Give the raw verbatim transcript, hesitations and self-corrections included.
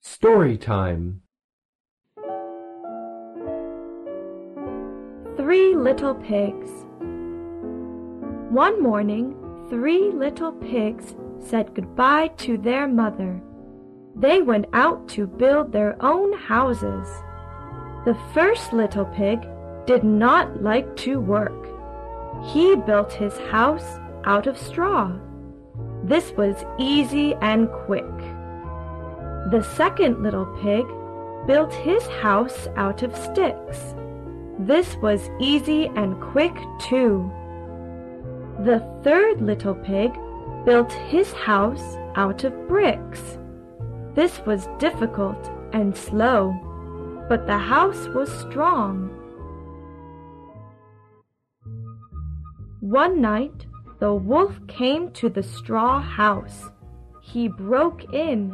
Story time. Three Little Pigs. One morning, three little pigs said goodbye to their mother. They went out to build their own houses. The first little pig did not like to work. He built his house out of straw. This was easy and quick. The second little pig built his house out of sticks. This was easy and quick too. The third little pig built his house out of bricks. This was difficult and slow, but the house was strong. One night, the wolf came to the straw house. He broke in